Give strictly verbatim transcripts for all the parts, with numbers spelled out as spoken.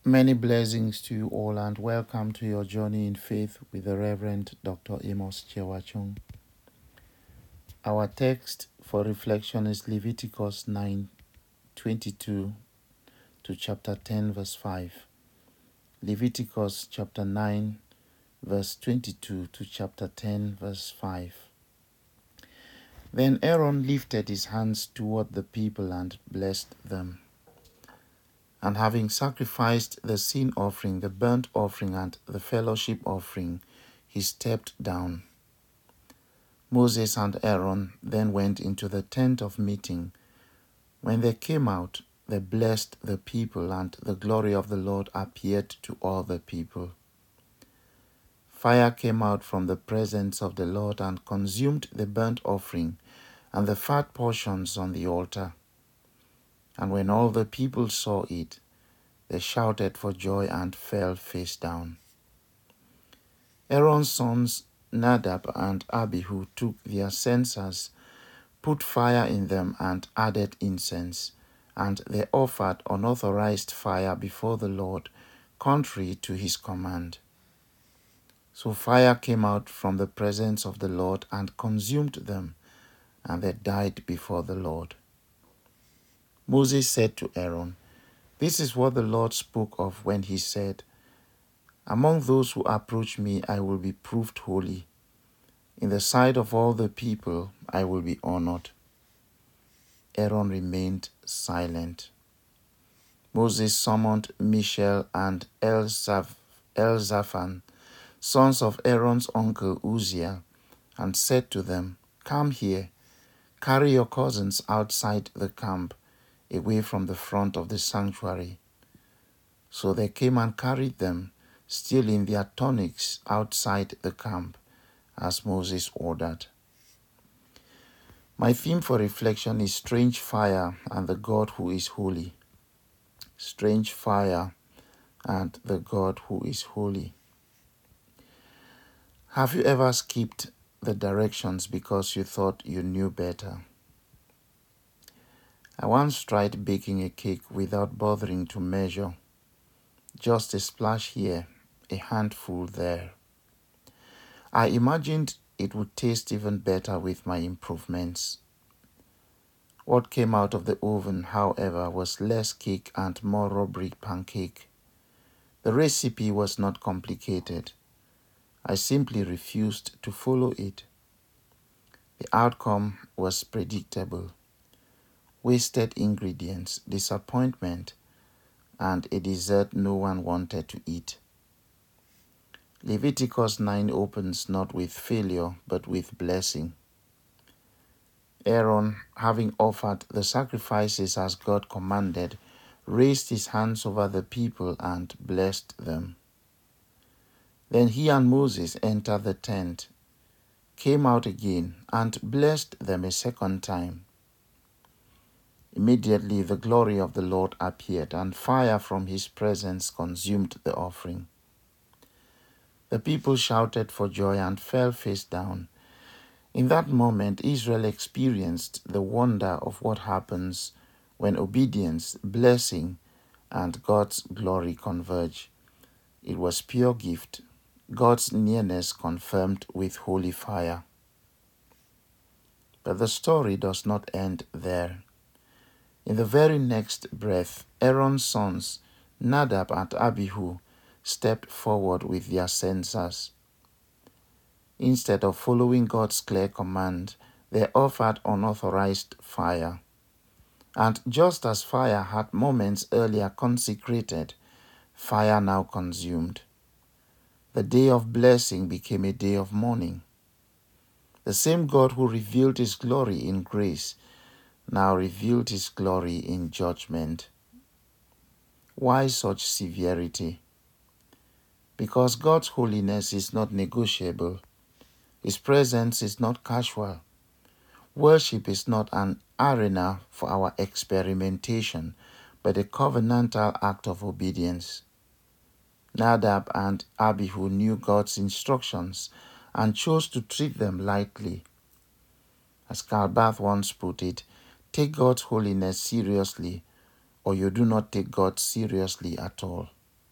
Many blessings to you all and welcome to your journey in faith with the Reverend Doctor Amos Chewachung. Our text for reflection is Leviticus nine twenty-two to chapter ten verse five. Leviticus chapter nine verse twenty-two to chapter ten verse five. Then Aaron lifted his hands toward the people and blessed them. And having sacrificed the sin offering, the burnt offering, and the fellowship offering, he stepped down. Moses and Aaron then went into the tent of meeting. When they came out, they blessed the people, and the glory of the Lord appeared to all the people. Fire came out from the presence of the Lord and consumed the burnt offering and the fat portions on the altar. And when all the people saw it, they shouted for joy and fell face down. Aaron's sons Nadab and Abihu took their censers, put fire in them, and added incense, and they offered unauthorized fire before the Lord, contrary to his command. So fire came out from the presence of the Lord and consumed them, and they died before the Lord. Moses said to Aaron, "This is what the Lord spoke of when he said, 'Among those who approach me I will be proved holy. In the sight of all the people I will be honored.'" Aaron remained silent. Moses summoned Mishael and Elzaphan, sons of Aaron's uncle Uzziel, and said to them, "Come here, carry your cousins outside the camp, away from the front of the sanctuary." So they came and carried them, still in their tunics, outside the camp, as Moses ordered. My theme for reflection is strange fire and the God who is holy. Strange fire and the God who is holy. Have you ever skipped the directions because you thought you knew better? I once tried baking a cake without bothering to measure. Just a splash here, a handful there. I imagined it would taste even better with my improvements. What came out of the oven, however, was less cake and more rubbery pancake. The recipe was not complicated. I simply refused to follow it. The outcome was predictable. Wasted ingredients, disappointment, and a dessert no one wanted to eat. Leviticus nine opens not with failure, but with blessing. Aaron, having offered the sacrifices as God commanded, raised his hands over the people and blessed them. Then he and Moses entered the tent, came out again, and blessed them a second time. Immediately the glory of the Lord appeared, and fire from his presence consumed the offering. The people shouted for joy and fell face down. In that moment, Israel experienced the wonder of what happens when obedience, blessing, and God's glory converge. It was pure gift, God's nearness confirmed with holy fire. But the story does not end there. In the very next breath, Aaron's sons, Nadab and Abihu, stepped forward with their censers. Instead of following God's clear command, they offered unauthorized fire. And just as fire had moments earlier consecrated, fire now consumed. The day of blessing became a day of mourning. The same God who revealed his glory in grace now revealed his glory in judgment. Why such severity? Because God's holiness is not negotiable. His presence is not casual. Worship is not an arena for our experimentation, but a covenantal act of obedience. Nadab and Abihu knew God's instructions and chose to treat them lightly. As Karl Barth once put it, take God's holiness seriously, or you do not take God seriously at all.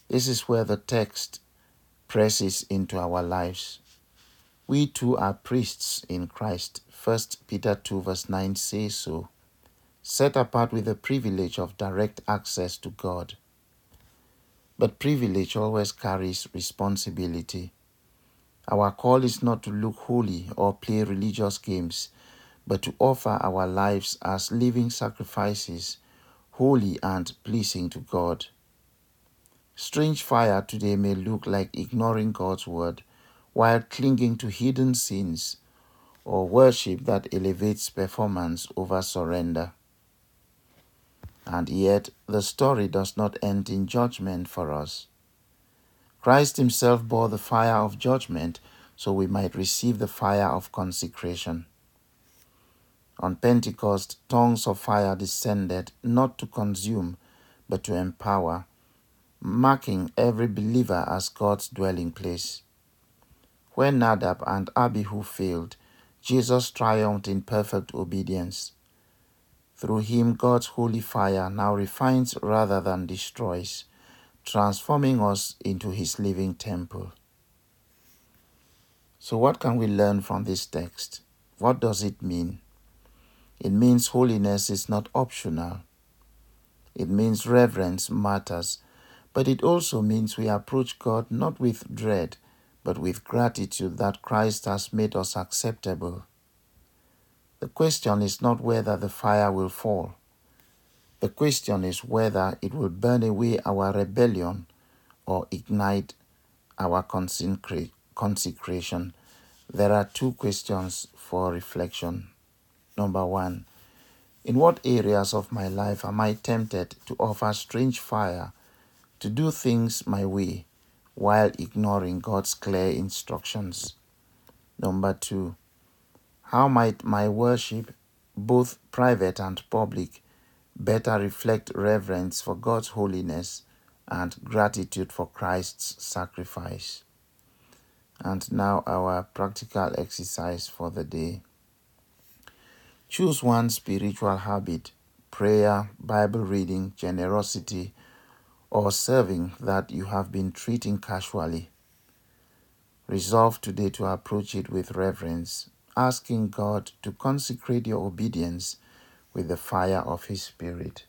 This is where the text presses into our lives. We too are priests in Christ. First Peter two verse nine says so. Set apart with the privilege of direct access to God. But privilege always carries responsibility. Our call is not to look holy or play religious games, but to offer our lives as living sacrifices, holy and pleasing to God. Strange fire today may look like ignoring God's word while clinging to hidden sins, or worship that elevates performance over surrender. And yet, the story does not end in judgment for us. Christ himself bore the fire of judgment so we might receive the fire of consecration. On Pentecost, tongues of fire descended not to consume, but to empower, marking every believer as God's dwelling place. When Nadab and Abihu failed, Jesus triumphed in perfect obedience. Through him, God's holy fire now refines rather than destroys, transforming us into his living temple. So what can we learn from this text? What does it mean? It means holiness is not optional. It means reverence matters, but it also means we approach God not with dread, but with gratitude that Christ has made us acceptable. The question is not whether the fire will fall. The question is whether it will burn away our rebellion or ignite our consecra- consecration. There are two questions for reflection. Number one, in what areas of my life am I tempted to offer strange fire, to do things my way, while ignoring God's clear instructions? Number two, how might my worship, both private and public, better reflect reverence for God's holiness and gratitude for Christ's sacrifice? And now our practical exercise for the day. Choose one spiritual habit, prayer, Bible reading, generosity, or serving that you have been treating casually. Resolve today to approach it with reverence, asking God to consecrate your obedience with the fire of his Spirit.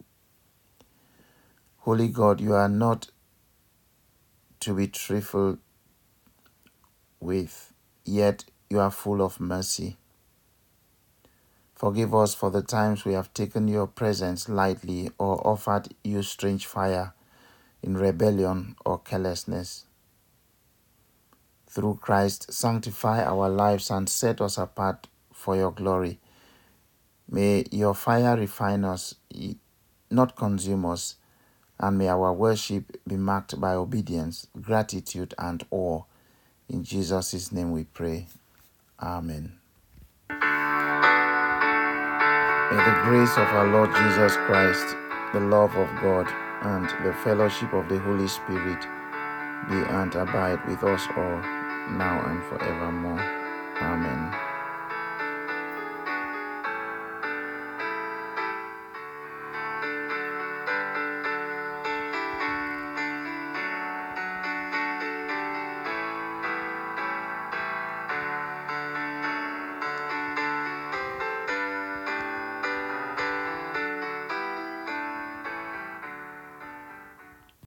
Holy God, you are not to be trifled with, yet you are full of mercy. Forgive us for the times we have taken your presence lightly or offered you strange fire in rebellion or carelessness. Through Christ, sanctify our lives and set us apart for your glory. May your fire refine us, not consume us, and may our worship be marked by obedience, gratitude, and awe. In Jesus' name we pray. Amen. May the grace of our Lord Jesus Christ, the love of God, and the fellowship of the Holy Spirit be and abide with us all, now and forevermore. Amen.